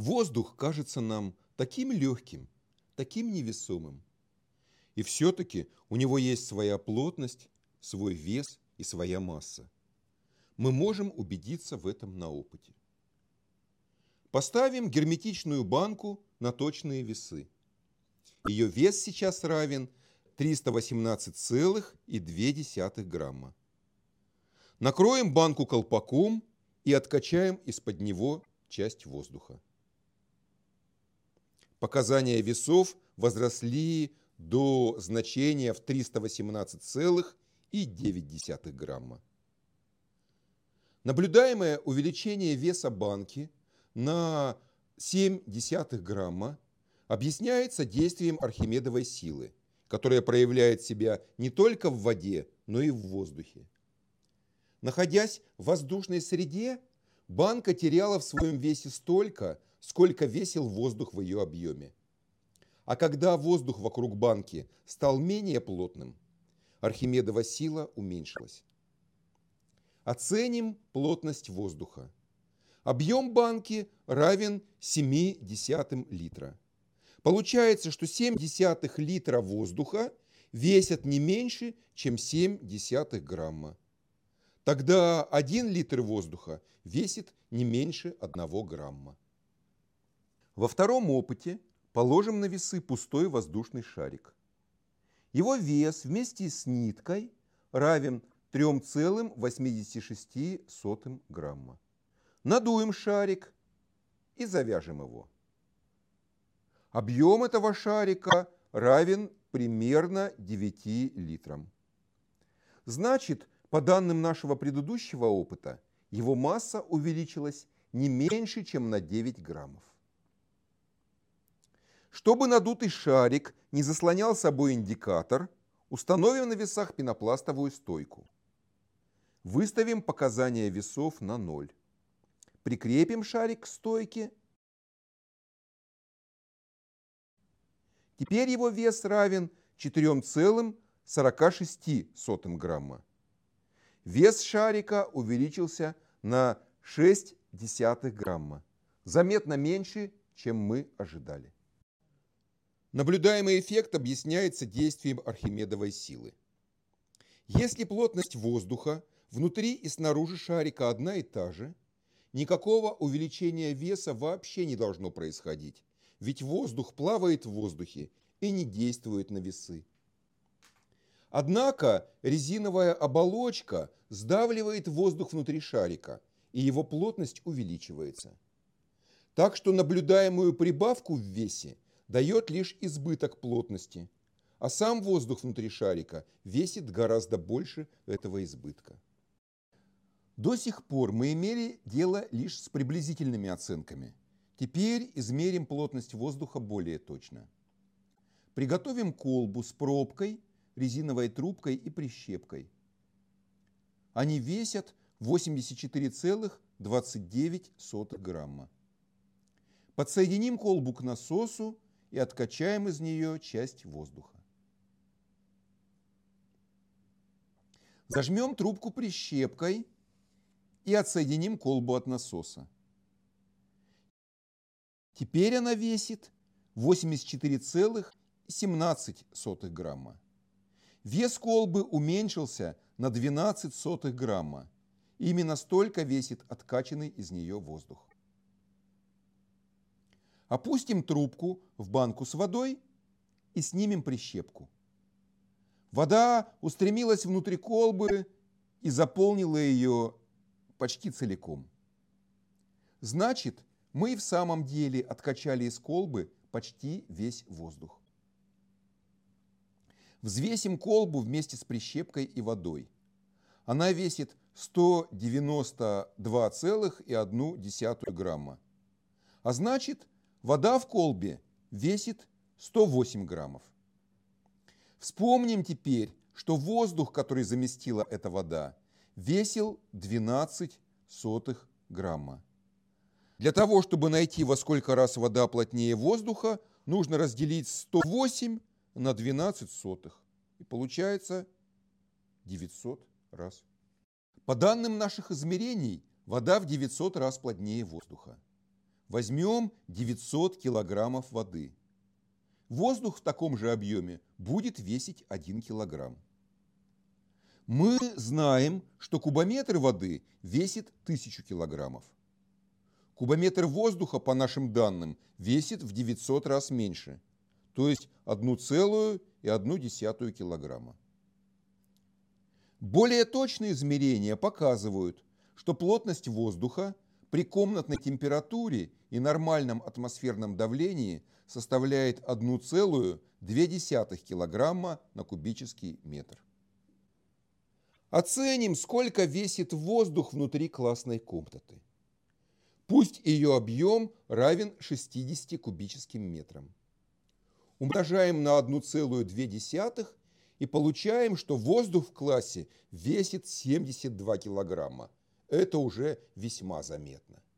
Воздух кажется нам таким легким, таким невесомым. И все-таки у него есть своя плотность, свой вес и своя масса. Мы можем убедиться в этом на опыте. Поставим герметичную банку на точные весы. Ее вес сейчас равен 318,2 грамма. Накроем банку колпаком и откачаем из-под него часть воздуха. Показания весов возросли до значения в 318,9 грамма. Наблюдаемое увеличение веса банки на 0,7 грамма объясняется действием Архимедовой силы, которая проявляет себя не только в воде, но и в воздухе. Находясь в воздушной среде, банка теряла в своем весе столько, сколько весил воздух в ее объеме. А когда воздух вокруг банки стал менее плотным, Архимедова сила уменьшилась. Оценим плотность воздуха. Объем банки равен 0,7 литра. Получается, что 0,7 литра воздуха весят не меньше, чем 0,7 грамма. Тогда 1 литр воздуха весит не меньше 1 грамма. Во втором опыте положим на весы пустой воздушный шарик. Его вес вместе с ниткой равен 3,86 грамма. Надуем шарик и завяжем его. Объем этого шарика равен примерно 9 литрам. Значит, по данным нашего предыдущего опыта, его масса увеличилась не меньше, чем на 9 граммов. Чтобы надутый шарик не заслонял собой индикатор, установим на весах пенопластовую стойку. Выставим показания весов на 0. Прикрепим шарик к стойке. Теперь его вес равен 4,46 грамма. Вес шарика увеличился на 0,6 грамма. Заметно меньше, чем мы ожидали. Наблюдаемый эффект объясняется действием Архимедовой силы. Если плотность воздуха внутри и снаружи шарика одна и та же, никакого увеличения веса вообще не должно происходить, ведь воздух плавает в воздухе и не действует на весы. Однако резиновая оболочка сдавливает воздух внутри шарика, и его плотность увеличивается. Так что наблюдаемую прибавку в весе дает лишь избыток плотности, а сам воздух внутри шарика весит гораздо больше этого избытка. До сих пор мы имели дело лишь с приблизительными оценками. Теперь измерим плотность воздуха более точно. Приготовим колбу с пробкой, резиновой трубкой и прищепкой. Они весят 84,29 грамма. Подсоединим колбу к насосу и откачаем из нее часть воздуха. Зажмем трубку прищепкой и отсоединим колбу от насоса. Теперь она весит 84,17 грамма. Вес колбы уменьшился на 0,12 грамма. Именно столько весит откачанный из нее воздух. Опустим трубку в банку с водой и снимем прищепку. Вода устремилась внутрь колбы и заполнила ее почти целиком. Значит, мы и в самом деле откачали из колбы почти весь воздух. Взвесим колбу вместе с прищепкой и водой. Она весит 192,1 грамма. А значит, вода в колбе весит 108 граммов. Вспомним теперь, что воздух, который заместила эта вода, весил 0,12 грамма. Для того, чтобы найти, во сколько раз вода плотнее воздуха, нужно разделить 108 на 0,12. И получается 900 раз. По данным наших измерений, вода в 900 раз плотнее воздуха. Возьмем 900 килограммов воды. Воздух в таком же объеме будет весить 1 килограмм. Мы знаем, что кубометр воды весит 1000 килограммов. Кубометр воздуха, по нашим данным, весит в 900 раз меньше, то есть 1,1 килограмма. Более точные измерения показывают, что плотность воздуха при комнатной температуре и нормальном атмосферном давлении составляет 1,2 килограмма на кубический метр. Оценим, сколько весит воздух внутри классной комнаты. Пусть ее объем равен 60 кубическим метрам. Умножаем на 1,2 и получаем, что воздух в классе весит 72 килограмма. Это уже весьма заметно.